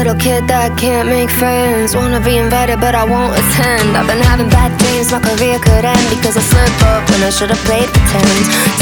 little kid that can't make friends. Wanna be invited but I won't attend. I've been having bad dreams, my career could end because I slip up when I should've played pretend.